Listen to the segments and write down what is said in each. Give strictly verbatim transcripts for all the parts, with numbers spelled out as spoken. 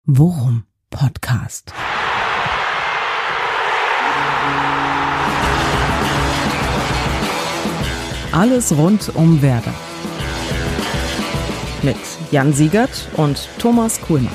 Worum Podcast. Alles rund um Werder. Mit Jan Siegert und Thomas Kuhlmann.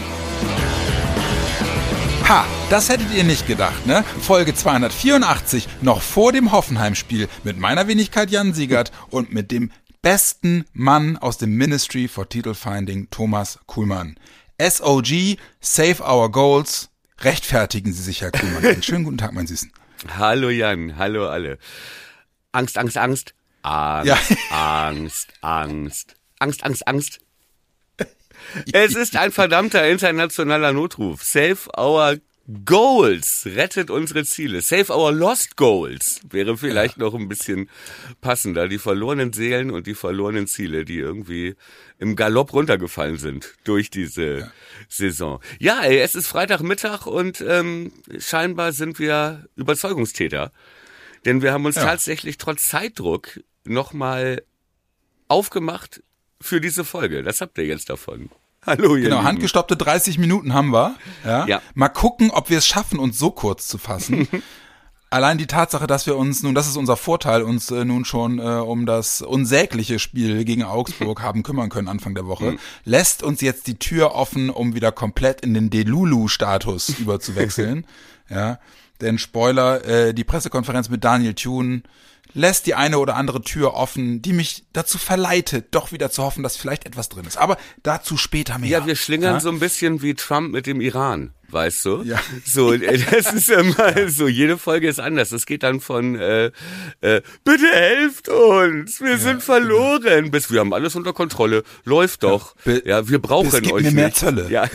Ha, das hättet ihr nicht gedacht, ne? Folge zweihundertvierundachtzig, noch vor dem Hoffenheim-Spiel, mit meiner Wenigkeit Jan Siegert und mit dem besten Mann aus dem Ministry for Titelfinding, Thomas Kuhlmann. S O G, Save Our Goals, rechtfertigen Sie sich, Herr Kuhlmann. Einen schönen guten Tag, mein Süßen. Hallo Jan, hallo alle. Angst, Angst, Angst. Angst, Ja. Angst, Angst. Angst, Angst, Angst. Es ist ein verdammter internationaler Notruf. Save our goals. Rettet unsere Ziele. Save our lost goals. Wäre vielleicht ja. noch ein bisschen passender. Die verlorenen Seelen und die verlorenen Ziele, die irgendwie im Galopp runtergefallen sind durch diese ja. Saison. Ja, ey, es ist Freitagmittag und ähm, scheinbar sind wir Überzeugungstäter. Denn wir haben uns ja. tatsächlich trotz Zeitdruck nochmal aufgemacht für diese Folge. Das habt ihr jetzt davon. Hallo, ihr Genau, Lieben. handgestoppte dreißig Minuten haben wir. Ja. Ja. Mal gucken, ob wir es schaffen, uns so kurz zu fassen. Allein die Tatsache, dass wir uns, nun das ist unser Vorteil, uns äh, nun schon äh, um das unsägliche Spiel gegen Augsburg haben kümmern können Anfang der Woche, mhm. lässt uns jetzt die Tür offen, um wieder komplett in den Delulu-Status überzuwechseln. Ja, denn Spoiler, äh, die Pressekonferenz mit Daniel Thune lässt die eine oder andere Tür offen, die mich dazu verleitet, doch wieder zu hoffen, dass vielleicht etwas drin ist. Aber dazu später mehr. Ja, wir schlingern ja? so ein bisschen wie Trump mit dem Iran, weißt du? Ja. So, das ist immer ja. so, jede Folge ist anders. Es geht dann von, äh, äh, bitte helft uns, wir ja, sind verloren, genau. bis wir haben alles unter Kontrolle, läuft doch. Ja, Be- ja wir brauchen bis, gib euch mir mehr nicht. Zölle. Ja.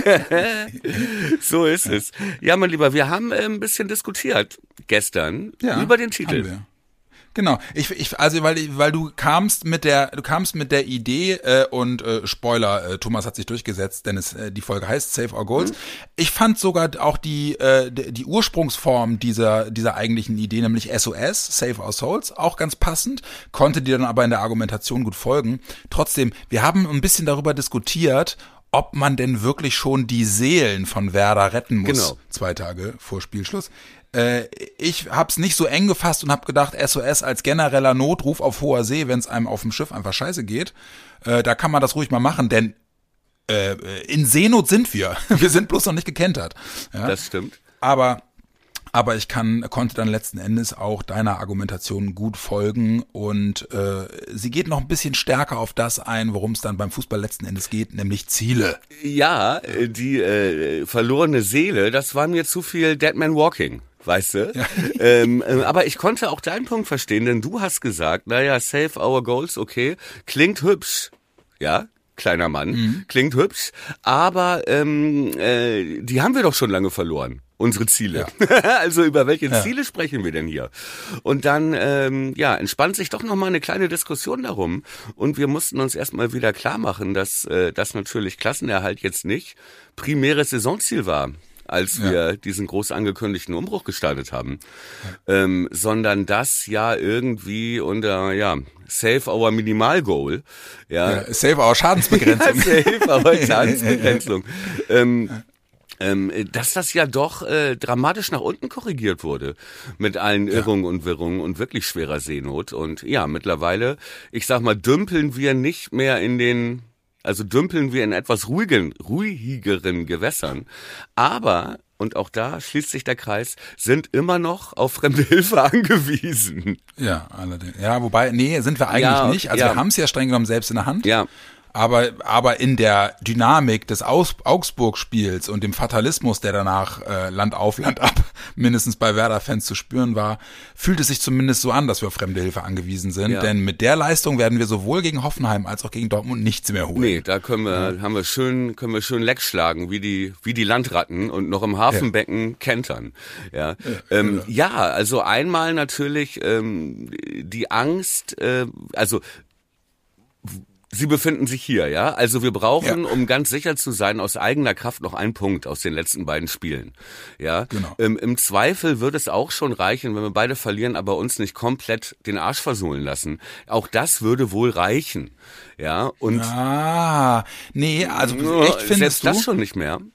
So ist es. Ja, mein Lieber, wir haben äh, ein bisschen diskutiert gestern ja, über den Titel. Haben wir. Genau, ich, ich, also weil, weil du kamst mit der, du kamst mit der Idee äh, und äh, Spoiler, äh, Thomas hat sich durchgesetzt, denn es äh, die Folge heißt Save Our Goals. Mhm. Ich fand sogar auch die äh, die Ursprungsform dieser dieser eigentlichen Idee, nämlich S O S, Save Our Souls, auch ganz passend, konnte dir dann aber in der Argumentation gut folgen. Trotzdem, wir haben ein bisschen darüber diskutiert, ob man denn wirklich schon die Seelen von Werder retten muss, genau. zwei Tage vor Spielschluss. Äh, ich hab's nicht so eng gefasst und hab gedacht, S O S als genereller Notruf auf hoher See, wenn es einem auf dem Schiff einfach scheiße geht, äh, da kann man das ruhig mal machen, denn äh, in Seenot sind wir. Wir sind bloß noch nicht gekentert. Ja? Das stimmt. Aber Aber ich kann, konnte dann letzten Endes auch deiner Argumentation gut folgen und äh, sie geht noch ein bisschen stärker auf das ein, worum es dann beim Fußball letzten Endes geht, nämlich Ziele. Ja, die äh, verlorene Seele, das war mir zu viel Dead Man Walking. Weißt du? Ja. Ähm, äh, aber ich konnte auch deinen Punkt verstehen, denn du hast gesagt, naja, save our goals, okay, klingt hübsch, ja, kleiner Mann, mhm. klingt hübsch, aber ähm, äh, die haben wir doch schon lange verloren. Unsere Ziele. Ja. Also über welche ja. Ziele sprechen wir denn hier? Und dann ähm, ja entspannt sich doch nochmal eine kleine Diskussion darum. Und wir mussten uns erstmal wieder klar machen, dass äh, das natürlich Klassenerhalt jetzt nicht primäres Saisonziel war, als ja. wir diesen groß angekündigten Umbruch gestartet haben, ja. ähm, sondern das ja irgendwie unter ja Save our Minimalgoal, ja, ja Save our Schadensbegrenzung, ja, Save our Schadensbegrenzung. ähm, ja. Ähm, dass das ja doch äh, dramatisch nach unten korrigiert wurde mit allen Irrungen ja. und Wirrungen und wirklich schwerer Seenot. Und ja, mittlerweile, ich sag mal, dümpeln wir nicht mehr in den, also dümpeln wir in etwas ruhigen, ruhigeren Gewässern. Aber, und auch da schließt sich der Kreis, sind immer noch auf fremde Hilfe angewiesen. Ja, allerdings. Ja, wobei, nee, sind wir eigentlich ja, nicht. Also ja. wir haben es ja streng genommen selbst in der Hand. Ja. Aber, aber in der Dynamik des Aus, Augsburg-Spiels und dem Fatalismus, der danach äh, Land auf, Land ab mindestens bei Werder-Fans zu spüren war, fühlt es sich zumindest so an, dass wir auf fremde Hilfe angewiesen sind. Ja. Denn mit der Leistung werden wir sowohl gegen Hoffenheim als auch gegen Dortmund nichts mehr holen. Nee, da können wir, ja. haben wir schön, können wir schön Leck schlagen, wie die, wie die Landratten und noch im Hafenbecken ja. kentern. Ja, ja, ähm, ja. ja also einmal natürlich ähm, die Angst, äh, also Sie befinden sich hier, ja? Also wir brauchen, ja. um ganz sicher zu sein, aus eigener Kraft noch einen Punkt aus den letzten beiden Spielen. Ja? Genau. Ähm, im Zweifel wird es auch schon reichen, wenn wir beide verlieren, aber uns nicht komplett den Arsch versohlen lassen. Auch das würde wohl reichen. Ja, und ah, nee, also echt findest selbst du? das schon nicht mehr.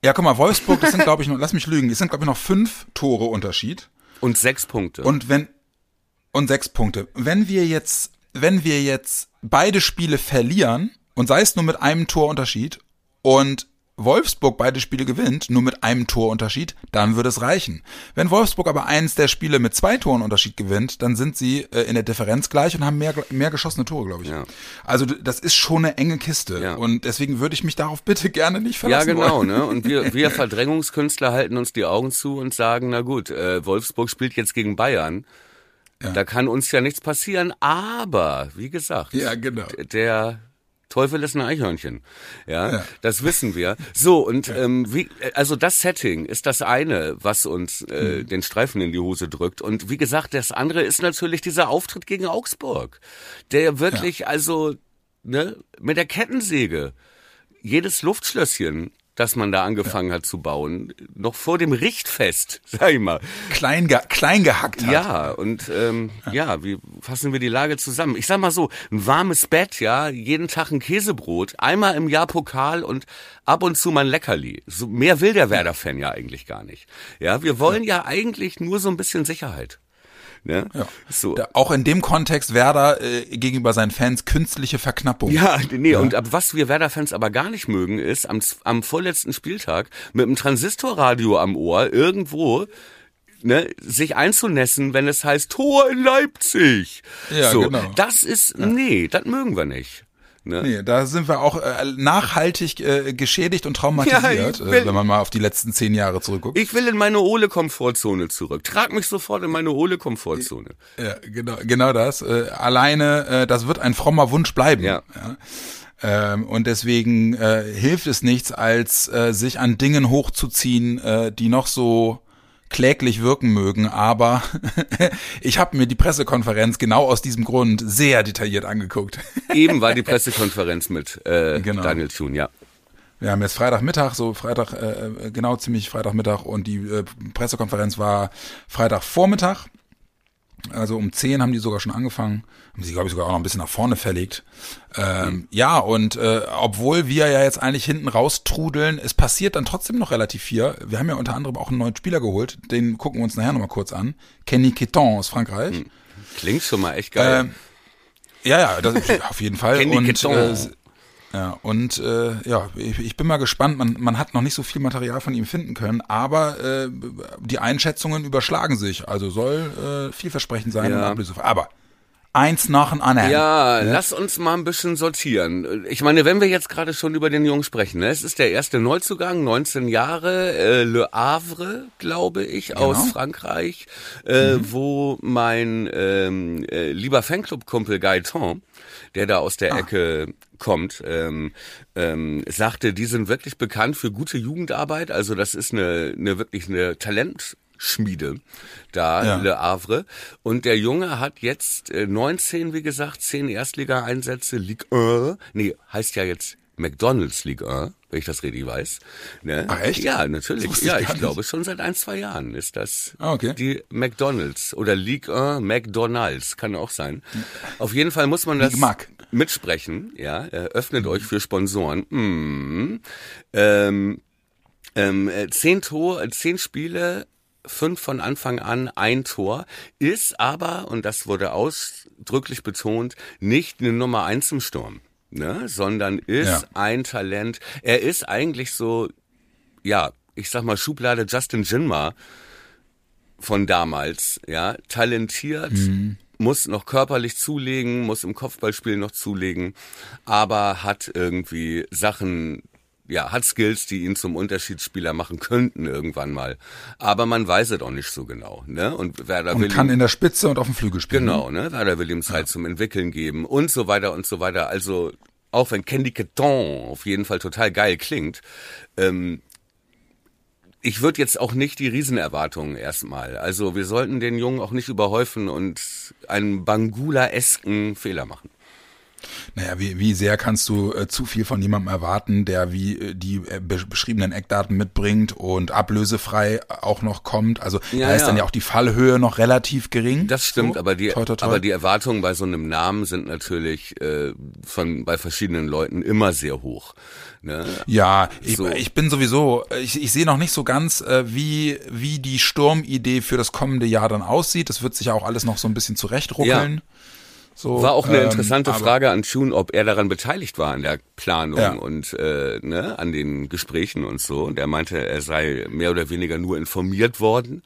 Ja, guck mal, Wolfsburg, das sind, glaube ich, noch, lass mich lügen, es sind, glaube ich, noch fünf Tore Unterschied. Und sechs Punkte. Und wenn, und sechs Punkte. Wenn wir jetzt, wenn wir jetzt beide Spiele verlieren, und sei es nur mit einem Torunterschied, und Wolfsburg beide Spiele gewinnt, nur mit einem Torunterschied, dann würde es reichen. Wenn Wolfsburg aber eins der Spiele mit zwei Toren Unterschied gewinnt, dann sind sie äh, in der Differenz gleich und haben mehr, mehr geschossene Tore, glaube ich. Ja. Also das ist schon eine enge Kiste. Ja. Und deswegen würde ich mich darauf bitte gerne nicht verlassen Ja, genau. wollen. Ne? Und wir, wir Verdrängungskünstler halten uns die Augen zu und sagen, na gut, äh, Wolfsburg spielt jetzt gegen Bayern. Ja. Da kann uns ja nichts passieren, aber, wie gesagt, ja, genau. der Teufel ist ein Eichhörnchen. Ja, ja, das wissen wir. So, und ja. ähm, wie, also das Setting ist das eine, was uns äh, mhm. den Streifen in die Hose drückt. Und wie gesagt, das andere ist natürlich dieser Auftritt gegen Augsburg, der wirklich, ja. also ne, mit der Kettensäge jedes Luftschlösschen, das man da angefangen ja. hat zu bauen, noch vor dem Richtfest, sag ich mal. Klein, ge klein gehackt hat. Ja, und ähm, ja. ja, wie fassen wir die Lage zusammen? Ich sag mal so, ein warmes Bett, ja, jeden Tag ein Käsebrot, einmal im Jahr Pokal und ab und zu mal ein Leckerli. So, mehr will der Werder-Fan ja eigentlich gar nicht. Ja, wir wollen ja. ja eigentlich nur so ein bisschen Sicherheit. Ne? Ja. So. Da, auch in dem Kontext Werder äh, gegenüber seinen Fans künstliche Verknappung. Ja, nee, ja. und ab, was wir Werder-Fans aber gar nicht mögen, ist am, am vorletzten Spieltag mit einem Transistorradio am Ohr irgendwo ne, sich einzunässen, wenn es heißt Tor in Leipzig. Ja, so, genau. Das ist, ja. nee, das mögen wir nicht. Ne? Nee, da sind wir auch äh, nachhaltig äh, geschädigt und traumatisiert, ja, will, äh, wenn man mal auf die letzten zehn Jahre zurückguckt. Ich will in meine Ole-Komfortzone zurück. Trag mich sofort in meine Ole-Komfortzone. Ja, genau, genau das. Äh, alleine, äh, das wird ein frommer Wunsch bleiben. Ja. Ja. Ähm, und deswegen äh, hilft es nichts, als äh, sich an Dingen hochzuziehen, äh, die noch so kläglich wirken mögen, aber ich habe mir die Pressekonferenz genau aus diesem Grund sehr detailliert angeguckt. Eben war die Pressekonferenz mit äh, genau. Daniel Thun, ja. Wir haben jetzt Freitagmittag, so Freitag, äh, genau ziemlich Freitagmittag und die äh, Pressekonferenz war Freitagvormittag. Also um zehn haben die sogar schon angefangen. Haben sie, glaube ich, sogar auch noch ein bisschen nach vorne verlegt. Ähm, mhm. Ja, und äh, obwohl wir ja jetzt eigentlich hinten raustrudeln, es passiert dann trotzdem noch relativ viel. Wir haben ja unter anderem auch einen neuen Spieler geholt. Den gucken wir uns nachher nochmal kurz an. Kenny Queton aus Frankreich. Mhm. Klingt schon mal echt geil. Ähm, ja, ja, das, auf jeden Fall. Kenny und, Queton. Äh, Ja, und äh, ja, ich, ich bin mal gespannt, man, man hat noch nicht so viel Material von ihm finden können, aber äh, die Einschätzungen überschlagen sich, also soll äh, vielversprechend sein ja. und ablösefrei. Aber eins nach dem anderen. Ja, ja, lass uns mal ein bisschen sortieren. Ich meine, wenn wir jetzt gerade schon über den Jungen sprechen, ne? Es ist der erste Neuzugang, neunzehn Jahre, äh, Le Havre, glaube ich, genau. aus Frankreich, äh, mhm. wo mein ähm, äh, lieber Fanclub-Kumpel Gaëtan, der da aus der ah. Ecke kommt, ähm, ähm, sagte, die sind wirklich bekannt für gute Jugendarbeit. Also das ist eine, eine wirklich eine Talentschmiede da, ja. Le Havre. Und der Junge hat jetzt äh, neunzehn, wie gesagt, zehn Erstliga-Einsätze, Ligue eins. Nee, heißt ja jetzt McDonald's Ligue eins, wenn ich das richtig weiß. Ne? Ach echt? Ja, natürlich. Ich ja, ich nicht. glaube schon seit ein, zwei Jahren ist das ah, okay. die McDonald's oder Ligue eins McDonald's, kann auch sein. Auf jeden Fall muss man das mitsprechen. Ja, öffnet mhm. euch für Sponsoren. Mhm. Ähm, ähm, zehn Tor, zehn Spiele, fünf von Anfang an, ein Tor, ist aber, und das wurde ausdrücklich betont, nicht eine Nummer eins im Sturm. Ne, sondern ist ja. ein Talent. Er ist eigentlich so, ja, ich sag mal Schublade Justin Jinma von damals, ja, talentiert, mhm. muss noch körperlich zulegen, muss im Kopfballspiel noch zulegen, aber hat irgendwie Sachen, ja, hat Skills, die ihn zum Unterschiedsspieler machen könnten irgendwann mal. Aber man weiß es auch nicht so genau, ne? Und Werder und will kann ihm, in der Spitze und auf dem Flügel spielen. Genau, ne? Werder will ihm Zeit ja. zum Entwickeln geben und so weiter und so weiter. Also, auch wenn Kenny Queton auf jeden Fall total geil klingt, ähm, ich würde jetzt auch nicht die Riesenerwartungen erstmal. Also, wir sollten den Jungen auch nicht überhäufen und einen Bangula-esken Fehler machen. Naja, wie, wie sehr kannst du äh, zu viel von jemandem erwarten, der wie äh, die äh, be- beschriebenen Eckdaten mitbringt und ablösefrei auch noch kommt? Also Ja, da ist ja. dann ja auch die Fallhöhe noch relativ gering. Das stimmt, so. aber die toi, toi, toi. aber die Erwartungen bei so einem Namen sind natürlich äh, von bei verschiedenen Leuten immer sehr hoch. Ne? Ja, ich, So. ich bin sowieso, ich, ich sehe noch nicht so ganz, äh, wie wie die Sturmidee für das kommende Jahr dann aussieht. Das wird sich ja auch alles noch so ein bisschen zurechtruckeln. Ja. So, War auch eine ähm, interessante aber- Frage an Tune, ob er daran beteiligt war an der Planung Ja. und äh, ne, an den Gesprächen und so. Und er meinte, er sei mehr oder weniger nur informiert worden.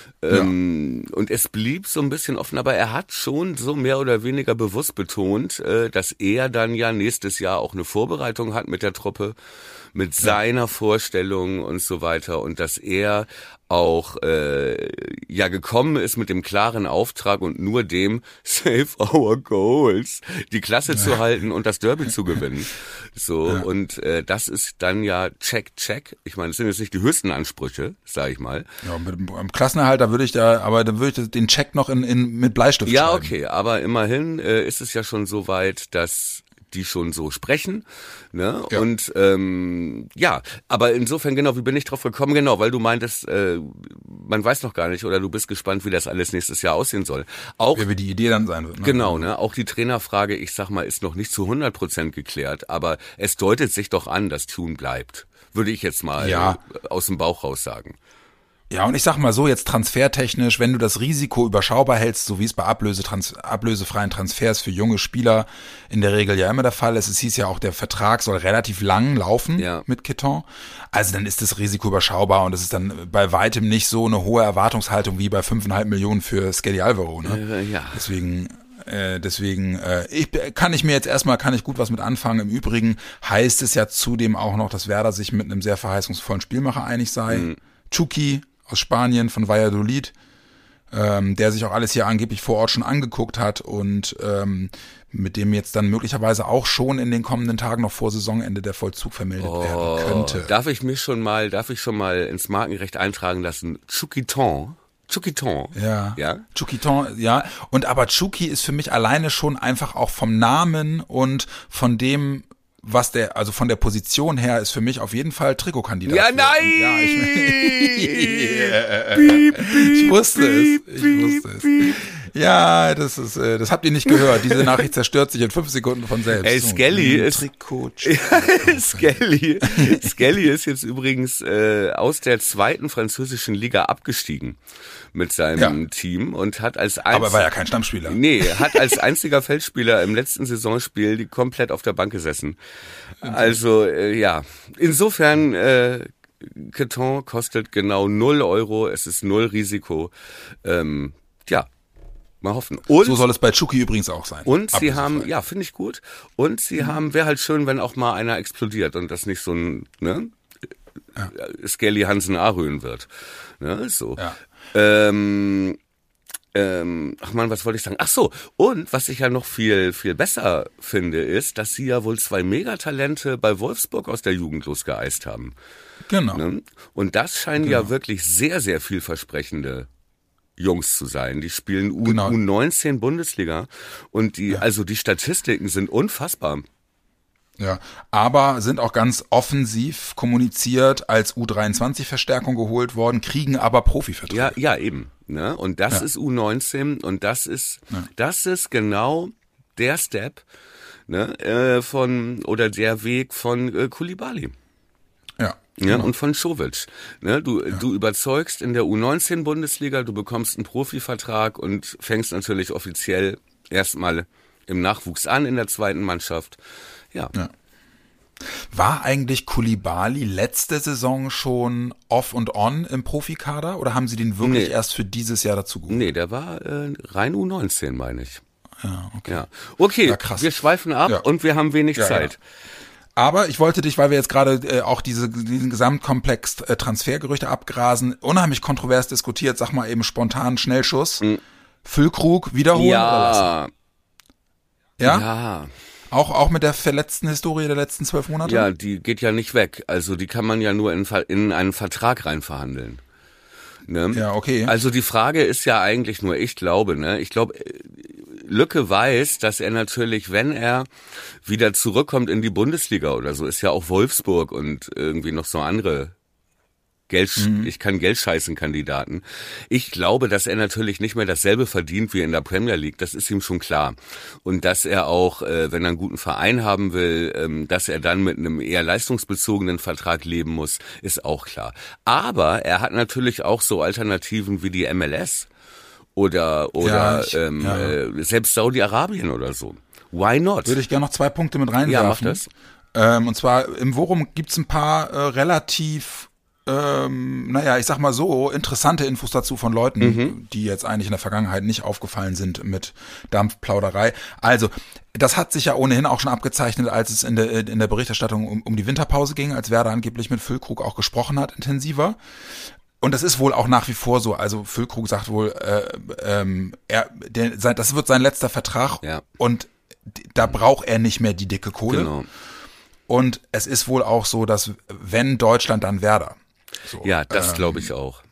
Ähm, und es blieb so ein bisschen offen, aber er hat schon so mehr oder weniger bewusst betont, äh, dass er dann ja nächstes Jahr auch eine Vorbereitung hat mit der Truppe, mit seiner Vorstellung und so weiter und dass er auch äh, ja gekommen ist mit dem klaren Auftrag und nur dem Save Our Goals die Klasse zu halten und das Derby zu gewinnen. So Ja. und äh, das ist dann ja check check. Ich meine, das sind jetzt nicht die höchsten Ansprüche, sage ich mal. Ja, mit dem Klassenerhalt, da würde ich da, aber dann würde ich den Check noch in, in mit Bleistift Ja, schreiben. okay, aber immerhin äh, ist es ja schon so weit, dass die schon so sprechen, ne? Ja. Und ähm, ja, aber insofern genau, wie bin ich drauf gekommen? Genau, weil du meintest, äh, man weiß noch gar nicht oder du bist gespannt, wie das alles nächstes Jahr aussehen soll. Auch Wie die Idee dann sein wird. Ne? genau, ne? Auch die Trainerfrage, ich sag mal, ist noch nicht zu hundert Prozent geklärt, aber es deutet sich doch an, dass Tune bleibt. Würde ich jetzt mal Ja. aus dem Bauch raus sagen. Ja, und ich sag mal so, jetzt transfertechnisch, wenn du das Risiko überschaubar hältst, so wie es bei Ablöse, trans, ablösefreien Transfers für junge Spieler in der Regel ja immer der Fall ist, es hieß ja auch, der Vertrag soll relativ lang laufen Ja. mit Quetton, also dann ist das Risiko überschaubar und es ist dann bei weitem nicht so eine hohe Erwartungshaltung wie bei fünfeinhalb Millionen für Skelly Alvaro, ne? Äh, ja. Deswegen, äh, deswegen äh, ich, kann ich mir jetzt erstmal, kann ich gut was mit anfangen. Im Übrigen heißt es ja zudem auch noch, dass Werder sich mit einem sehr verheißungsvollen Spielmacher einig sei. Mhm. Chucky aus Spanien von Valladolid, ähm, der sich auch alles hier angeblich vor Ort schon angeguckt hat und ähm, mit dem jetzt dann möglicherweise auch schon in den kommenden Tagen noch vor Saisonende der Vollzug vermeldet werden könnte. Darf ich mich schon mal, darf ich schon mal ins Markenrecht eintragen lassen? Chukiton. Chukiton. Ja. Ja. Chukiton, ja. Und aber Chuki ist für mich alleine schon einfach auch vom Namen und von dem, was der, also von der Position her, ist für mich auf jeden Fall Trikotkandidat. Ja, für- nein! Ja, ich, Piep, ich wusste piep, es. Ich piep, wusste es. piep. Ja, das ist, äh, das habt ihr nicht gehört. Diese Nachricht zerstört sich in fünf Sekunden von selbst. Ey, Skelly ein ist- Trikot. Skelly, Skelly ist jetzt übrigens äh, aus der zweiten französischen Liga abgestiegen mit seinem Ja. Team und hat als Aber er einz- war ja kein Stammspieler. Nee, hat als einziger Feldspieler im letzten Saisonspiel die komplett auf der Bank gesessen. Also äh, ja, insofern äh, Quetton kostet genau null Euro, es ist null Risiko. Ähm, ja, mal hoffen. Und So soll es bei Chuki übrigens auch sein. und sie Ablösefrei. haben, ja, finde ich gut. Und sie haben, wäre halt schön, wenn auch mal einer explodiert und das nicht so ein, ne, ja. Skelly Hansen Arön wird. Ne, so. Ja. Ähm, ähm, ach man, was wollte ich sagen? Ach so, und was ich ja noch viel, viel besser finde, ist, dass sie ja wohl zwei Megatalente bei Wolfsburg aus der Jugend losgeeist haben. Genau. Ne? Und das scheinen ja wirklich sehr, sehr vielversprechende Jungs zu sein. Die spielen U Genau. U neunzehn Bundesliga und die, also die Statistiken sind unfassbar. Ja, aber sind auch ganz offensiv kommuniziert als U dreiundzwanzig-Verstärkung geholt worden, kriegen aber Profiverträge. Ja, ja, eben. Ne? Und das Ja. ist U neunzehn und das ist, Ja. das ist genau der Step, ne, äh, von, oder der Weg von äh, Koulibaly. Ja. Ja, und von Čović. Ne, du, du überzeugst in der U neunzehn Bundesliga, du bekommst einen Profivertrag und fängst natürlich offiziell erstmal im Nachwuchs an in der zweiten Mannschaft. Ja. Ja. War eigentlich Koulibaly letzte Saison schon off und on im Profikader oder haben sie den wirklich Nee. erst für dieses Jahr dazu geholt? Nee, der war äh, rein U neunzehn, meine ich. Ja, okay. Ja. Okay, Ja, krass. wir schweifen ab Ja. und wir haben wenig Ja, Zeit. Aber ich wollte dich, weil wir jetzt gerade äh, auch diese, diesen Gesamtkomplex äh, Transfergerüchte abgrasen, unheimlich kontrovers diskutiert, sag mal eben spontan Schnellschuss. Füllkrug wiederholen oder was? Ja, Ja? ja, Auch, auch mit der verletzten Historie der letzten zwölf Monate? ja, die geht ja nicht weg. Also die kann man ja nur in, Ver- in einen Vertrag rein verhandeln. Ne? Ja, okay. Also die Frage ist ja eigentlich nur, ich glaube, ne, ich glaube, Lücke weiß, dass er natürlich, wenn er wieder zurückkommt in die Bundesliga oder so, ist ja auch Wolfsburg und irgendwie noch so andere Geld, mhm. ich kann Geld scheißen Kandidaten. Ich glaube, dass er natürlich nicht mehr dasselbe verdient wie in der Premier League. Das ist ihm schon klar. Und dass er auch, äh, wenn er einen guten Verein haben will, ähm, dass er dann mit einem eher leistungsbezogenen Vertrag leben muss, ist auch klar. Aber er hat natürlich auch so Alternativen wie die M L S oder oder ja, ich, ähm, ja. äh, selbst Saudi-Arabien oder so. Why not? Würde ich gerne noch zwei Punkte mit reinwerfen. Ja, mach das. Ähm, und zwar im Worum gibt's ein paar äh, relativ Ähm, naja, ich sag mal so, interessante Infos dazu von Leuten, mhm. die jetzt eigentlich in der Vergangenheit nicht aufgefallen sind mit Dampfplauderei. Also, das hat sich ja ohnehin auch schon abgezeichnet, als es in der, in der Berichterstattung um, um die Winterpause ging, als Werder angeblich mit Füllkrug auch gesprochen hat, intensiver. Und das ist wohl auch nach wie vor so. Also Füllkrug sagt wohl, äh, ähm, er, der, sein, das wird sein letzter Vertrag ja. und da braucht er nicht mehr die dicke Kohle. Genau. Und es ist wohl auch so, dass wenn Deutschland, dann Werder. So, ja, das ähm, glaube ich auch.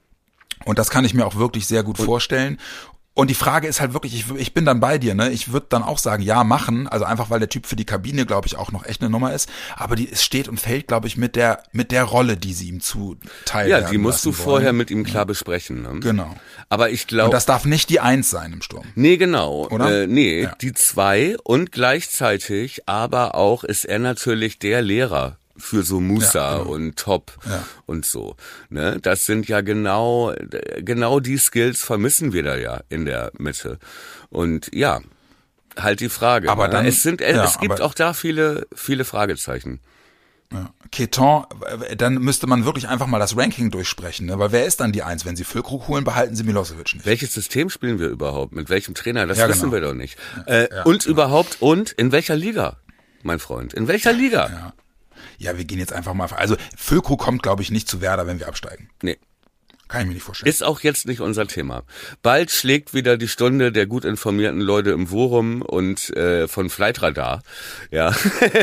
Und das kann ich mir auch wirklich sehr gut und, vorstellen. Und die Frage ist halt wirklich, ich, ich bin dann bei dir, ne? Ich würde dann auch sagen, ja, machen. Also einfach, weil der Typ für die Kabine, glaube ich, auch noch echt eine Nummer ist. Aber die, es steht und fällt, glaube ich, mit der mit der Rolle, die sie ihm zuteilen. Ja, die musst du wollen. vorher mit ihm klar besprechen. Ne? Genau. Aber ich glaube. Und das darf nicht die Eins sein im Sturm. Nee, genau. Oder? Äh, nee, ja. die Zwei. Und gleichzeitig aber auch ist er natürlich der Lehrer für so Musa ja, genau. und Top ja. und so. Ne? Das sind ja genau, genau die Skills vermissen wir da ja in der Mitte. Und ja, halt die Frage. Aber ne? dann, es sind, es, ja, es gibt aber, auch da viele, viele Fragezeichen. Ja. Keton, dann müsste man wirklich einfach mal das Ranking durchsprechen, ne? Weil wer ist dann die Eins? Wenn sie Füllkrug holen, behalten sie Milosevic nicht. Welches System spielen wir überhaupt? Mit welchem Trainer? Das ja, wissen genau. wir doch nicht. Äh, ja, und genau. überhaupt, und in welcher Liga, mein Freund? In welcher Liga? Ja. Ja, wir gehen jetzt einfach mal. Also Füllkrug kommt, glaube ich, nicht zu Werder, wenn wir absteigen. Nee. Kann ich mir nicht vorstellen. Ist auch jetzt nicht unser Thema. Bald schlägt wieder die Stunde der gut informierten Leute im Forum und äh, von Flightradar. Ja,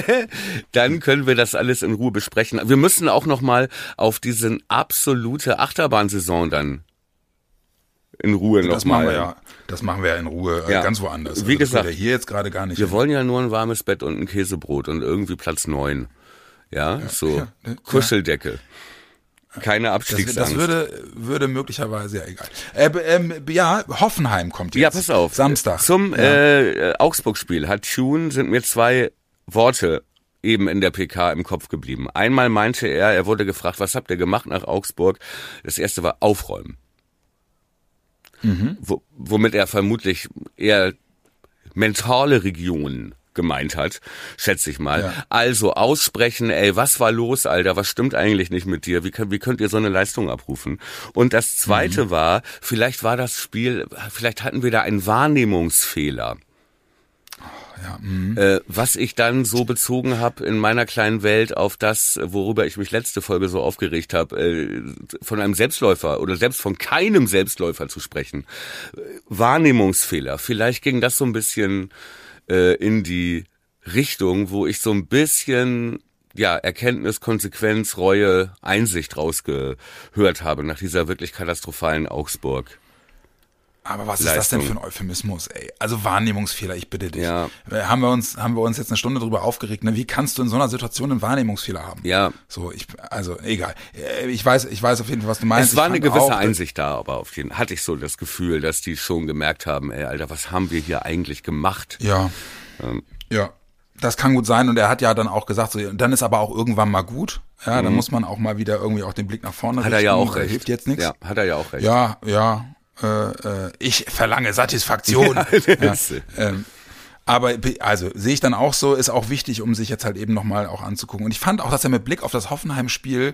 dann können wir das alles in Ruhe besprechen. Wir müssen auch noch mal auf diese absolute Achterbahnsaison dann in Ruhe das noch machen mal. Wir ja, das machen wir ja in Ruhe ja. äh, ganz woanders. Wie also gesagt, wir hier jetzt gerade gar nicht. Wir hin. wollen ja nur ein warmes Bett und ein Käsebrot und irgendwie Platz neun. Ja, ja so ja, Kuscheldecke. Keine Abstiegsangst. Das, das würde, würde möglicherweise, ja egal. Äh, ähm, ja, Hoffenheim kommt jetzt. Ja, pass auf. Samstag. Zum ja. äh, Augsburg-Spiel hat Tune, sind mir zwei Worte eben in der P K im Kopf geblieben. Einmal meinte er, er wurde gefragt, was habt ihr gemacht nach Augsburg? Das erste war aufräumen. Mhm. Wo, womit er vermutlich eher mentale Regionen gemeint hat, schätze ich mal. Ja. Also aussprechen, ey, was war los, Alter, was stimmt eigentlich nicht mit dir? Wie, könnt, wie könnt ihr so eine Leistung abrufen? Und das Zweite mhm. war, vielleicht war das Spiel, vielleicht hatten wir da einen Wahrnehmungsfehler. Ja, mhm. äh, was ich dann so bezogen habe in meiner kleinen Welt auf das, worüber ich mich letzte Folge so aufgeregt habe, äh, von einem Selbstläufer oder selbst von keinem Selbstläufer zu sprechen. Äh, Wahrnehmungsfehler. Vielleicht ging das so ein bisschen äh, in die Richtung, wo ich so ein bisschen ja Erkenntnis, Konsequenz, Reue, Einsicht rausgehört habe nach dieser wirklich katastrophalen Augsburg. Aber was Leistung. ist das denn für ein Euphemismus, ey? Also Wahrnehmungsfehler, ich bitte dich. Ja. Haben wir uns, haben wir uns jetzt eine Stunde drüber aufgeregt, ne? Wie kannst du in so einer Situation einen Wahrnehmungsfehler haben? Ja. So, ich, also, egal. Ich weiß, ich weiß auf jeden Fall, was du meinst. Es war ich eine gewisse auch, Einsicht da, aber auf jeden Fall hatte ich so das Gefühl, dass die schon gemerkt haben, ey, Alter, was haben wir hier eigentlich gemacht? Ja. Ähm. Ja. Das kann gut sein und er hat ja dann auch gesagt, so, dann ist aber auch irgendwann mal gut. Ja, dann mhm. muss man auch mal wieder irgendwie auch den Blick nach vorne hat richten. Hat er ja auch recht. Hilft jetzt nichts. Ja, hat er ja auch recht. Ja, ja. Äh, äh, ich verlange Satisfaktion. Ja, ja, ähm, aber also sehe ich dann auch so, ist auch wichtig, um sich jetzt halt eben nochmal auch anzugucken. Und ich fand auch, dass er mit Blick auf das Hoffenheim-Spiel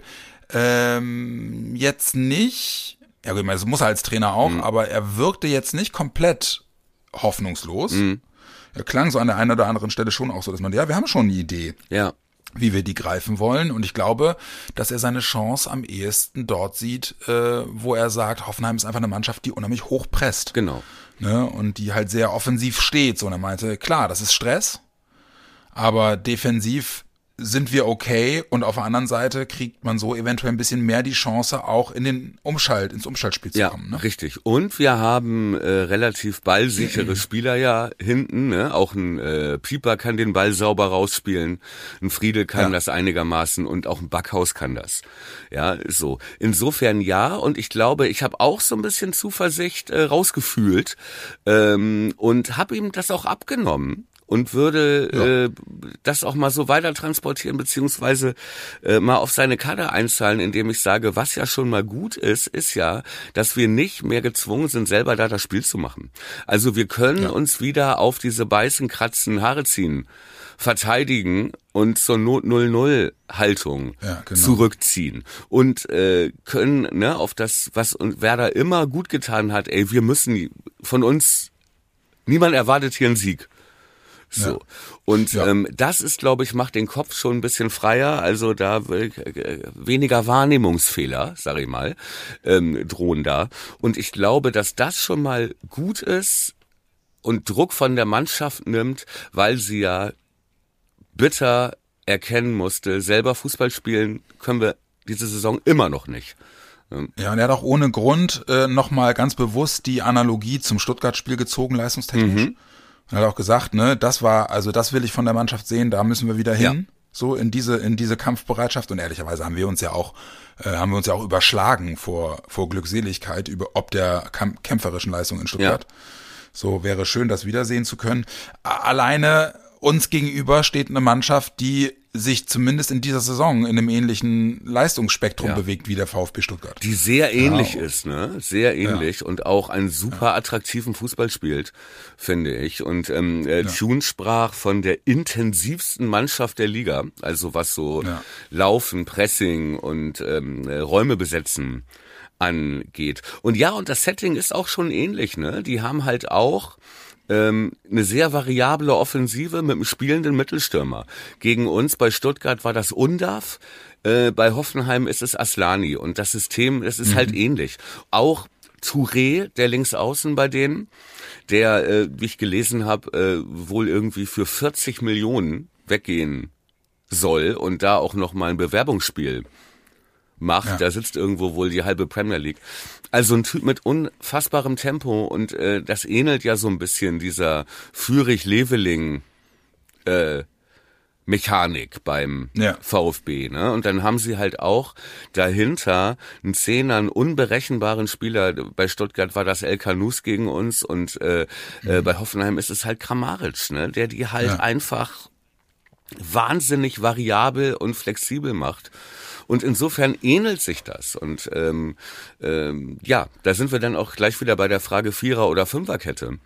ähm, jetzt nicht, ja gut, das muss er als Trainer auch, mhm. aber er wirkte jetzt nicht komplett hoffnungslos. Mhm. Er klang so an der einen oder anderen Stelle schon auch so, dass man, ja, wir haben schon eine Idee. Ja. Wie wir die greifen wollen. Und ich glaube, dass er seine Chance am ehesten dort sieht, äh, wo er sagt, Hoffenheim ist einfach eine Mannschaft, die unheimlich hoch presst. Genau. Ne? Und die halt sehr offensiv steht. So, und er meinte, klar, das ist Stress, aber defensiv sind wir okay und auf der anderen Seite kriegt man so eventuell ein bisschen mehr die Chance, auch in den Umschalt, ins Umschaltspiel zu ja, kommen. Ne? Richtig. Und wir haben äh, relativ ballsichere Spieler ja hinten. Ne? Auch ein äh, Pieper kann den Ball sauber rausspielen, ein Friedel kann ja. das einigermaßen und auch ein Backhaus kann das. Ja, so. Insofern ja. Und ich glaube, ich habe auch so ein bisschen Zuversicht äh, rausgefühlt ähm, und habe ihm das auch abgenommen. Und würde ja. äh, das auch mal so weiter transportieren, beziehungsweise äh, mal auf seine Kader einzahlen, indem ich sage, was ja schon mal gut ist, ist ja, dass wir nicht mehr gezwungen sind, selber da das Spiel zu machen. Also wir können ja. uns wieder auf diese beißen, kratzen, Haare ziehen, verteidigen und zur Not null null Haltung ja, genau. zurückziehen und äh, können ne auf das, was uns Werder immer gut getan hat, ey, wir müssen von uns, niemand erwartet hier einen Sieg. So. Ja. Und ja. ähm, das ist, glaube ich, macht den Kopf schon ein bisschen freier, also da äh, weniger Wahrnehmungsfehler, sag ich mal, ähm, drohen da. Und ich glaube, dass das schon mal gut ist und Druck von der Mannschaft nimmt, weil sie ja bitter erkennen musste, selber Fußball spielen können wir diese Saison immer noch nicht. Ja, und er hat auch ohne Grund äh, nochmal ganz bewusst die Analogie zum Stuttgart-Spiel gezogen, leistungstechnisch. Mhm. Er hat auch gesagt, ne, das war, also das will ich von der Mannschaft sehen, da müssen wir wieder hin, ja. so in diese, in diese Kampfbereitschaft. Und ehrlicherweise haben wir uns ja auch, äh, haben wir uns ja auch überschlagen vor, vor Glückseligkeit über, ob der kamp- kämpferischen Leistung in Stuttgart. Ja. So wäre schön, das wiedersehen zu können. Alleine uns gegenüber steht eine Mannschaft, die sich zumindest in dieser Saison in einem ähnlichen Leistungsspektrum ja. bewegt wie der VfB Stuttgart. Die sehr ähnlich ja. ist, ne? Sehr ähnlich ja. und auch einen super attraktiven Fußball spielt, finde ich. Und ähm, äh, ja. Tune sprach von der intensivsten Mannschaft der Liga, also was so ja. Laufen, Pressing und ähm, Räume besetzen angeht. Und ja, und das Setting ist auch schon ähnlich, ne? Die haben halt auch Ähm, eine sehr variable Offensive mit einem spielenden Mittelstürmer. Gegen uns bei Stuttgart war das Undav, äh, bei Hoffenheim ist es Aslani und das System, das ist mhm. halt ähnlich. Auch Touré, der Linksaußen bei denen, der, äh, wie ich gelesen habe, äh, wohl irgendwie für vierzig Millionen weggehen soll und da auch noch mal ein Bewerbungsspiel macht, ja. da sitzt irgendwo wohl die halbe Premier League. Also ein Typ mit unfassbarem Tempo und äh, das ähnelt ja so ein bisschen dieser Führig-Leveling äh, Mechanik beim ja. VfB, ne? Und dann haben sie halt auch dahinter einen Zehner, einen unberechenbaren Spieler. Bei Stuttgart war das El Kanous gegen uns und äh, mhm. äh, bei Hoffenheim ist es halt Kramaric, ne? Der die halt ja. einfach wahnsinnig variabel und flexibel macht. Und insofern ähnelt sich das. Und ähm, ähm, ja, da sind wir dann auch gleich wieder bei der Frage Vierer- oder Fünferkette.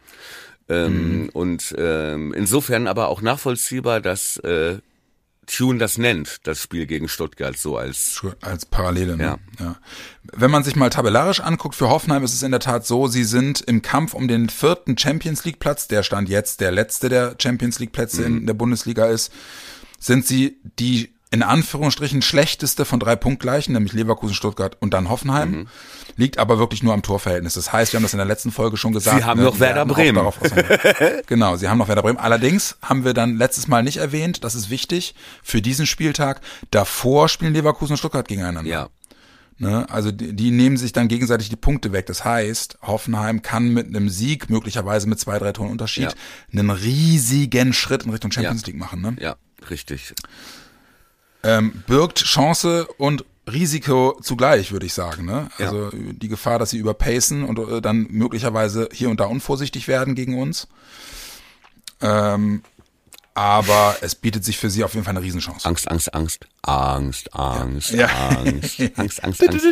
Ähm, mhm. Und ähm, insofern aber auch nachvollziehbar, dass äh, Tune das nennt, das Spiel gegen Stuttgart, so als als Parallele. Ne? Ja. Ja. Wenn man sich mal tabellarisch anguckt, für Hoffenheim ist es in der Tat so, sie sind im Kampf um den vierten Champions League Platz, der Stand jetzt der letzte der Champions League Plätze mhm. in der Bundesliga ist, sind sie die in Anführungsstrichen schlechteste von drei Punktgleichen, nämlich Leverkusen, Stuttgart und dann Hoffenheim, mhm. liegt aber wirklich nur am Torverhältnis. Das heißt, wir haben das in der letzten Folge schon gesagt. Sie haben ne, noch Werder Bremen. Genau, sie haben noch Werder Bremen. Allerdings haben wir dann letztes Mal nicht erwähnt, das ist wichtig, für diesen Spieltag, davor spielen Leverkusen und Stuttgart gegeneinander. Ja. Ne, also die, die nehmen sich dann gegenseitig die Punkte weg. Das heißt, Hoffenheim kann mit einem Sieg, möglicherweise mit zwei, drei Toren Unterschied, ja. einen riesigen Schritt in Richtung Champions ja. League machen. Ne? Ja, richtig. Ähm, birgt Chance und Risiko zugleich, würde ich sagen. Ne? Also ja. die Gefahr, dass sie überpacen und äh, dann möglicherweise hier und da unvorsichtig werden gegen uns. Ähm, aber es bietet sich für sie auf jeden Fall eine Riesenchance. Angst, Angst, Angst, Angst, Angst, ja. Angst, Angst, Angst, Angst.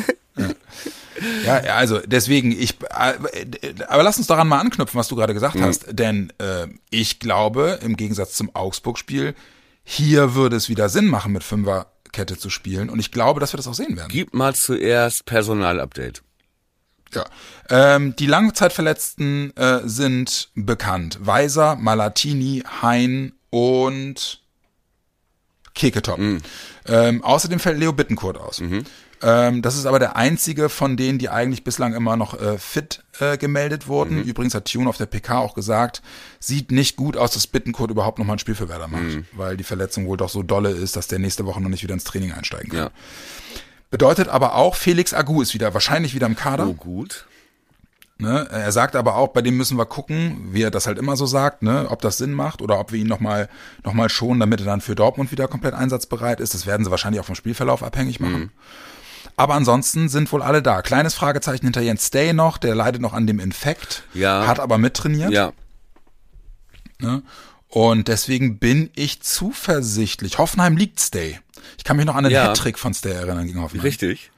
Ja. ja, also deswegen, ich, äh, aber lass uns daran mal anknüpfen, was du gerade gesagt mhm. hast. Denn äh, ich glaube, im Gegensatz zum Augsburg-Spiel, hier würde es wieder Sinn machen, mit Fünferkette zu spielen. Und ich glaube, dass wir das auch sehen werden. Gib mal zuerst Personalupdate. Ja, ähm, die Langzeitverletzten äh, sind bekannt. Weiser, Malatini, Hein und Keketop. Mhm. Ähm, außerdem fällt Leo Bittencourt aus. Mhm. Ähm, das ist aber der einzige von denen, die eigentlich bislang immer noch äh, fit äh, gemeldet wurden. Mhm. Übrigens hat Tune auf der P K auch gesagt, sieht nicht gut aus, dass Bittencourt überhaupt noch mal ein Spiel für Werder macht, Mhm. weil die Verletzung wohl doch so dolle ist, dass der nächste Woche noch nicht wieder ins Training einsteigen kann. Ja. Bedeutet aber auch, Felix Agu ist wieder wahrscheinlich wieder im Kader. Oh, gut. Ne? Er sagt aber auch, bei dem müssen wir gucken, wie er das halt immer so sagt, ne? Ob das Sinn macht oder ob wir ihn nochmal noch mal schonen, damit er dann für Dortmund wieder komplett einsatzbereit ist. Das werden sie wahrscheinlich auch vom Spielverlauf abhängig machen. Mhm. Aber ansonsten sind wohl alle da. Kleines Fragezeichen hinter Jens Stay noch, der leidet noch an dem Infekt, ja. hat aber mittrainiert. Ja. Ne? Und deswegen bin ich zuversichtlich. Hoffenheim liegt Stay. Ich kann mich noch an den ja. Hattrick von Stay erinnern gegen Hoffenheim. Richtig.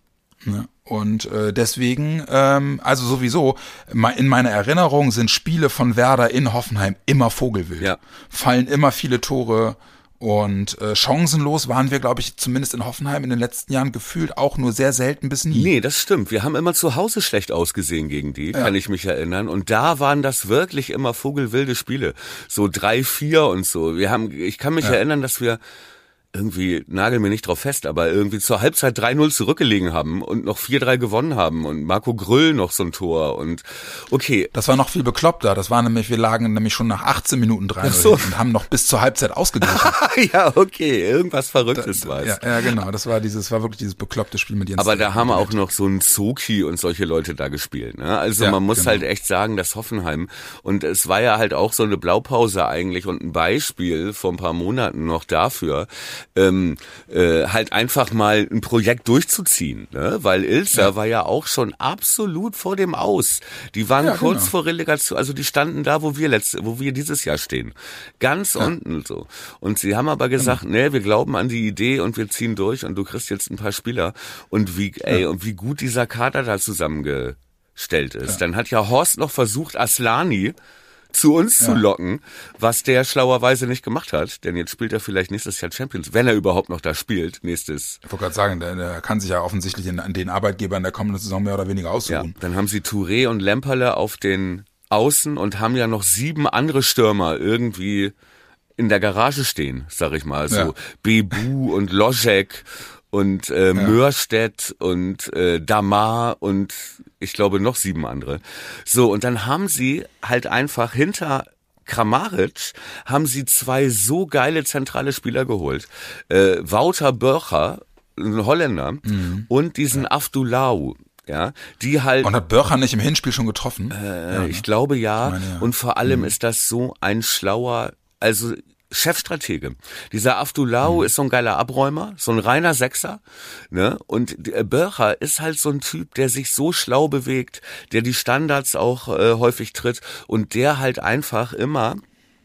Ne? Und äh, deswegen, ähm, also sowieso, in meiner Erinnerung sind Spiele von Werder in Hoffenheim immer vogelwild. Ja. Fallen immer viele Tore. Und äh, chancenlos waren wir, glaube ich, zumindest in Hoffenheim in den letzten Jahren gefühlt auch nur sehr selten bis nie. Nee, das stimmt. Wir haben immer zu Hause schlecht ausgesehen gegen die, Ja. kann ich mich erinnern. Und da waren das wirklich immer vogelwilde Spiele. So drei, vier und so. Wir haben, ich kann mich Ja. erinnern, dass wir irgendwie, nagel mir nicht drauf fest, aber irgendwie zur Halbzeit drei null zurückgelegen haben und noch vier drei gewonnen haben und Marco Grüll noch so ein Tor und okay. Das war noch viel bekloppter. Das war nämlich, wir lagen nämlich schon nach achtzehn Minuten drei null Ach so. und haben noch bis zur Halbzeit ausgeglichen. Ja, okay, irgendwas Verrücktes war es. ja, ja, genau. Das war dieses, war wirklich dieses bekloppte Spiel mit Jens. Aber da Stay. haben auch noch so ein Zoki und solche Leute da gespielt. Ne? Also Ja, man muss genau. halt echt sagen, dass Hoffenheim, und es war ja halt auch so eine Blaupause eigentlich und ein Beispiel vor ein paar Monaten noch dafür, ähm, äh, halt einfach mal ein Projekt durchzuziehen. Ne? Weil Ilzer Ja. war ja auch schon absolut vor dem Aus. Die waren Ja, kurz genau. vor Relegation, also die standen da, wo wir letzte, wo wir dieses Jahr stehen. Ganz Ja. unten so. Und sie haben aber gesagt, nee, wir glauben an die Idee und wir ziehen durch und du kriegst jetzt ein paar Spieler. Und wie, ey, Ja. und wie gut dieser Kader da zusammengestellt ist. Ja. Dann hat ja Horst noch versucht, Aslani zu uns Ja. zu locken, was der schlauerweise nicht gemacht hat, denn jetzt spielt er vielleicht nächstes Jahr Champions, wenn er überhaupt noch da spielt, nächstes. Ich wollte gerade sagen, der, der kann sich ja offensichtlich in, an den Arbeitgeber in der kommenden Saison mehr oder weniger Ja, aussuchen. dann haben sie Touré und Lemperle auf den Außen und haben ja noch sieben andere Stürmer irgendwie in der Garage stehen, sag ich mal, so Ja. Bebu und Loschek und äh, Ja. Mörstedt und äh, Damar und ich glaube noch sieben andere. So, und dann haben sie halt einfach hinter Kramaric haben sie zwei so geile zentrale Spieler geholt. Äh, Wouter Börcher, ein Holländer, Mhm. und diesen Afdulau. Ja, die halt, Und hat Börcher nicht im Hinspiel schon getroffen? äh, Ja, ne? ich glaube ja, Ich meine, ja. und vor allem ist das so ein schlauer, also Chefstratege. Dieser Afdulau Mhm. ist so ein geiler Abräumer, so ein reiner Sechser, ne? Und der Börcher ist halt so ein Typ, der sich so schlau bewegt, der die Standards auch äh, häufig tritt und der halt einfach immer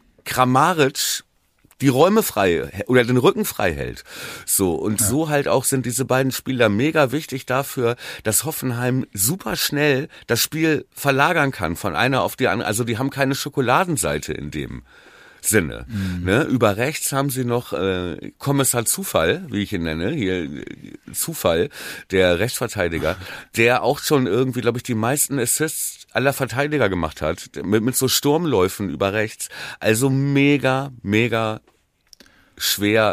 Kramaric die Räume frei oder den Rücken frei hält. So, und ja. so halt auch sind diese beiden Spieler mega wichtig dafür, dass Hoffenheim super schnell das Spiel verlagern kann von einer auf die andere. Also die haben keine Schokoladenseite in dem Sinne. Mhm. Ne? Über rechts haben sie noch äh, Kommissar Zufall, wie ich ihn nenne, hier Zufall, der Rechtsverteidiger, der auch schon irgendwie, glaube ich, die meisten Assists aller Verteidiger gemacht hat, mit, mit so Sturmläufen über rechts. Also mega, mega schwer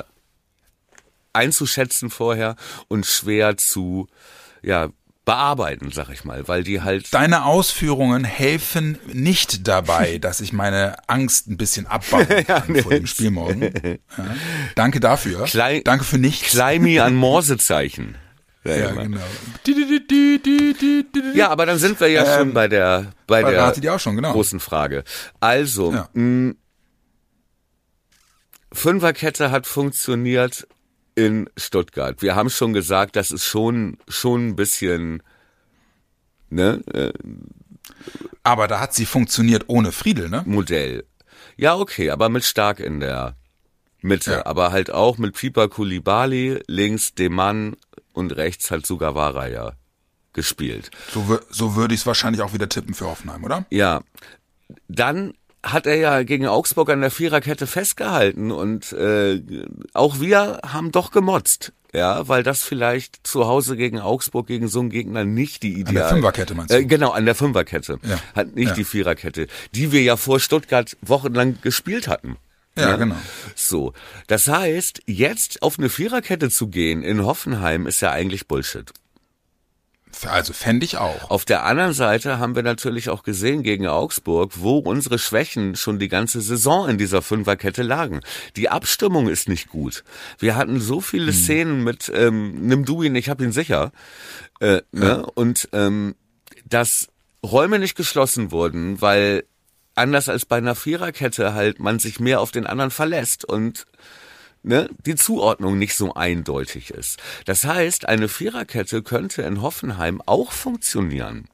einzuschätzen vorher und schwer zu, ja, bearbeiten, sag ich mal, weil die halt... Deine Ausführungen helfen nicht dabei, dass ich meine Angst ein bisschen abbauen kann ja, nee. vor dem Spiel morgen. Ja. Danke dafür. Klei Danke für nichts. Kleimi an Morsezeichen. Ja, ja, genau. Ja, aber dann sind wir ja ähm, schon bei der, bei der die auch schon, genau. großen Frage. Also, ja. mh, Fünferkette hat funktioniert in Stuttgart. Wir haben schon gesagt, das ist schon schon ein bisschen, ne? Äh, aber da hat sie funktioniert ohne Friedel, ne? Modell. Ja, okay, aber mit Stark in der Mitte. Ja. Aber halt auch mit Pipa Koulibaly, links Deman und rechts halt Sugawara ja gespielt. So, so würde ich es wahrscheinlich auch wieder tippen für Hoffenheim, oder? Ja. Dann hat er ja gegen Augsburg an der Viererkette festgehalten und äh, auch wir haben doch gemotzt, ja, weil das vielleicht zu Hause gegen Augsburg, gegen so einen Gegner nicht die Ideal... An der Fünferkette meinst du? Äh, genau, an der Fünferkette. Ja. Hat nicht ja. die Viererkette, die wir ja vor Stuttgart wochenlang gespielt hatten. Ja, ja, genau. So, das heißt, jetzt auf eine Viererkette zu gehen in Hoffenheim ist ja eigentlich Bullshit. Also fände ich auch. Auf der anderen Seite haben wir natürlich auch gesehen gegen Augsburg, wo unsere Schwächen schon die ganze Saison in dieser Fünferkette lagen. Die Abstimmung ist nicht gut. Wir hatten so viele hm. Szenen mit, ähm, nimm du ihn, ich hab ihn sicher. Äh, ne? Ja. Und ähm, dass Räume nicht geschlossen wurden, weil anders als bei einer Viererkette halt man sich mehr auf den anderen verlässt und ne, die Zuordnung nicht so eindeutig ist. Das heißt, eine Viererkette könnte in Hoffenheim auch funktionieren.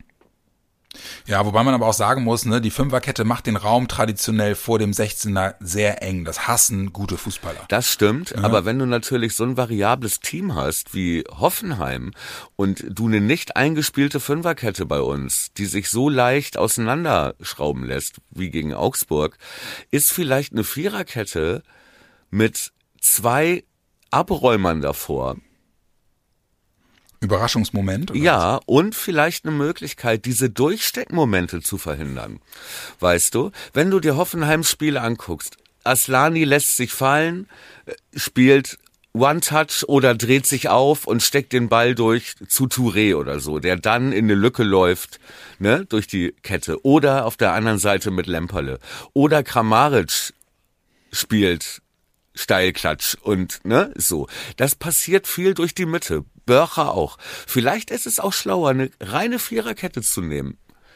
Ja, wobei man aber auch sagen muss, ne, die Fünferkette macht den Raum traditionell vor dem sechzehner sehr eng. Das hassen gute Fußballer. Das stimmt, ja. Aber wenn du natürlich so ein variables Team hast wie Hoffenheim und du eine nicht eingespielte Fünferkette bei uns, die sich so leicht auseinanderschrauben lässt wie gegen Augsburg, ist vielleicht eine Viererkette mit zwei Abräumern davor. Überraschungsmoment? Oder ja, was? Und vielleicht eine Möglichkeit, diese Durchsteckmomente zu verhindern. Weißt du, wenn du dir Hoffenheims Spiele anguckst, Aslani lässt sich fallen, spielt One-Touch oder dreht sich auf und steckt den Ball durch zu Touré oder so, der dann in eine Lücke läuft, ne, durch die Kette. Oder auf der anderen Seite mit Lemperle. Oder Kramaric spielt Steilklatsch und ne, so. Das passiert viel durch die Mitte. Börcher auch. Vielleicht ist es auch schlauer, eine reine Viererkette zu nehmen.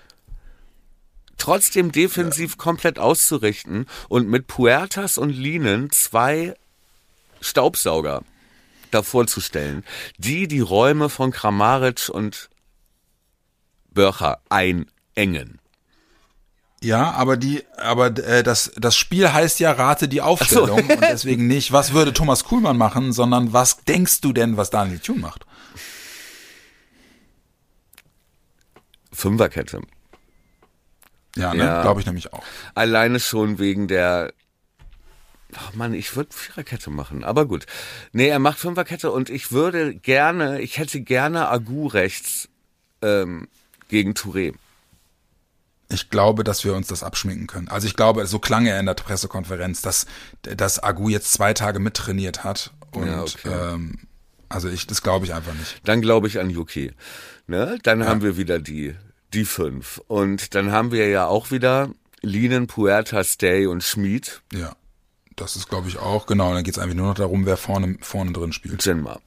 Trotzdem defensiv ja. komplett auszurichten und mit Puertas und Linen zwei Staubsauger davor zu stellen, die die Räume von Kramaric und Börcher einengen. Ja, aber die, aber äh, das das Spiel heißt ja rate die Aufstellung so. Und deswegen nicht, was würde Thomas Kuhlmann machen, sondern was denkst du denn, was Daniel Thun macht? Fünferkette. Ja, ne, ja. glaube ich nämlich auch. Alleine schon wegen der, ach Mann, ich würde Viererkette machen, aber gut. Nee, er macht Fünferkette und ich würde gerne, ich hätte gerne Agu rechts ähm, gegen Touré. Ich glaube, dass wir uns das abschminken können. Also ich glaube, so klang er in der Pressekonferenz, dass, dass Agu jetzt zwei Tage mittrainiert hat. Und ja, okay. ähm, also ich, das glaube ich einfach nicht. Dann glaube ich an Yuki. Ne? Dann ja. haben wir wieder die, die fünf. Und dann haben wir ja auch wieder Linen, Puerta, Stay und Schmid. Ja, das ist glaube ich auch. Genau, dann geht es eigentlich nur noch darum, wer vorne, vorne drin spielt. Jinma.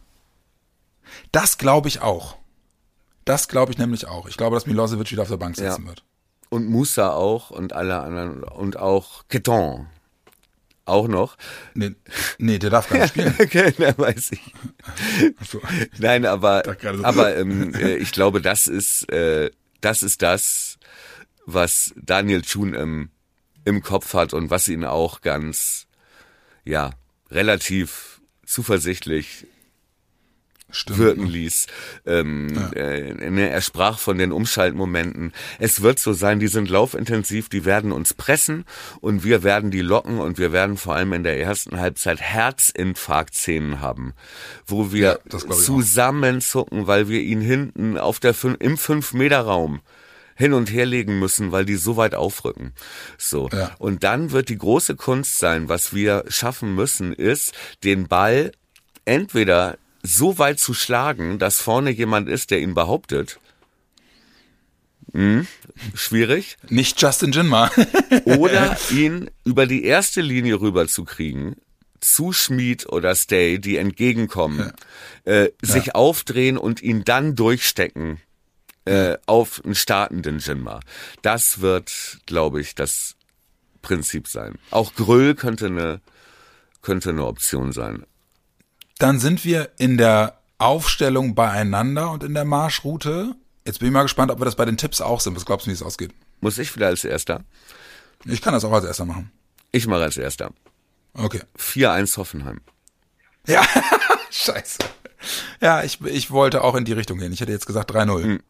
Das glaube ich auch. Das glaube ich nämlich auch. Ich glaube, dass Milosevic wieder auf der Bank sitzen ja. wird. Und Musa auch und alle anderen. Und auch Keton. Auch noch. Nee, nee, der darf gar nicht spielen. Okay, na, weiß ich. So. Nein, aber, so. aber ähm, ich glaube, das ist, äh, das ist das, was Daniel Thun im, im Kopf hat und was ihn auch ganz, ja, relativ zuversichtlich Stimmt, wirken ne? ließ. Ähm, ja. äh, er sprach von den Umschaltmomenten. Es wird so sein, die sind laufintensiv, die werden uns pressen und wir werden die locken und wir werden vor allem in der ersten Halbzeit Herzinfarkt-Szenen haben, wo wir ja, zusammenzucken, weil wir ihn hinten auf der im fünf-Meter-Raum hin und her legen müssen, weil die so weit aufrücken. So. Ja. Und dann wird die große Kunst sein, was wir schaffen müssen, ist, den Ball entweder so weit zu schlagen, dass vorne jemand ist, der ihn behauptet. Hm, schwierig. Nicht Justin Jinma. Oder ihn über die erste Linie rüber zu kriegen, zu Schmid oder Stay, die entgegenkommen, ja. äh, sich ja. aufdrehen und ihn dann durchstecken äh, auf einen startenden Jinma. Das wird, glaube ich, das Prinzip sein. Auch Gröll könnte eine, könnte eine Option sein. Dann sind wir in der Aufstellung beieinander und in der Marschroute. Jetzt bin ich mal gespannt, ob wir das bei den Tipps auch sind. Was glaubst du, wie es ausgeht? Muss ich wieder als Erster? Ich kann das auch als Erster machen. Ich mache als Erster. Okay. vier eins Hoffenheim. Ja, scheiße. Ja, ich, ich wollte auch in die Richtung gehen. Ich hätte jetzt gesagt drei null. Hm.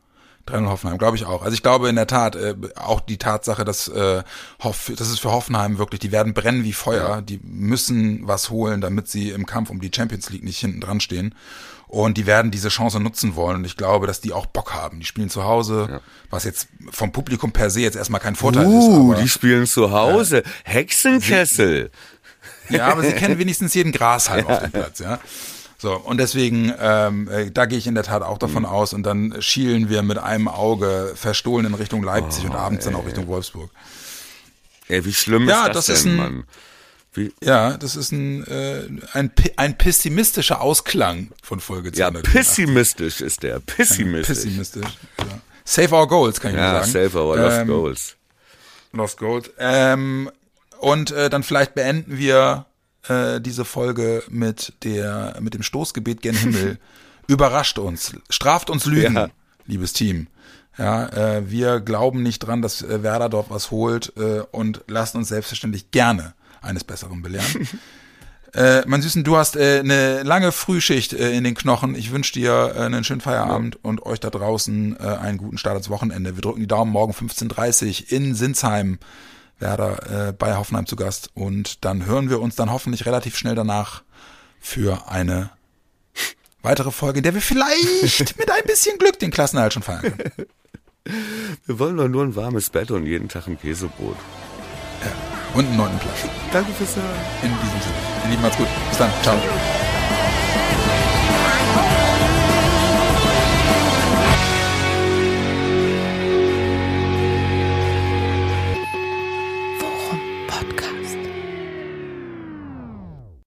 drei null Hoffenheim, glaube ich auch. Also ich glaube in der Tat, äh, auch die Tatsache, dass äh, Hoff, das ist für Hoffenheim wirklich, die werden brennen wie Feuer, ja. Die müssen was holen, damit sie im Kampf um die Champions League nicht hinten dran stehen. Und die werden diese Chance nutzen wollen. Und ich glaube, dass die auch Bock haben. Die spielen zu Hause, ja. Was jetzt vom Publikum per se jetzt erstmal kein Vorteil uh, ist. Uh, die spielen zu Hause. Äh, Hexenkessel. Sie, ja, aber sie kennen wenigstens jeden Grashalm ja. auf dem Platz, ja. So, und deswegen, ähm, äh, da gehe ich in der Tat auch davon mhm. aus. Und dann schielen wir mit einem Auge verstohlen in Richtung Leipzig oh, und abends ey. dann auch Richtung Wolfsburg. Ey, wie schlimm ja, ist das, das denn, ist ein, Mann? Wie? Ja, das ist ein, äh, ein, ein pessimistischer Ausklang von Folge Ja, pessimistisch ist der. Pessimistisch. Ja, pessimistisch. Ja. Save our goals, kann ich ja, nur sagen. Ja, save our lost ähm, goals. Lost goals. Ähm, und äh, dann vielleicht beenden wir äh, diese Folge mit der mit dem Stoßgebet gen Himmel. Überrascht uns, straft uns Lügen, ja. liebes Team. Ja, äh, wir glauben nicht dran, dass äh, Werder dort was holt äh, und lassen uns selbstverständlich gerne eines Besseren belehren. äh, mein Süßen, du hast äh, eine lange Frühschicht äh, in den Knochen. Ich wünsche dir äh, einen schönen Feierabend ja. und euch da draußen äh, einen guten Start ins Wochenende. Wir drücken die Daumen, morgen fünfzehn Uhr dreißig in Sinsheim, Werder äh, bei Hoffenheim zu Gast. Und dann hören wir uns dann hoffentlich relativ schnell danach für eine weitere Folge, in der wir vielleicht mit ein bisschen Glück den Klassenerhalt schon feiern können. Wir wollen doch nur ein warmes Bett und jeden Tag ein Käsebrot. Ja. Und einen neunten Platz. Danke fürs Hören. In diesem Sinne. Ihr Lieben, macht's gut. Bis dann. Ciao.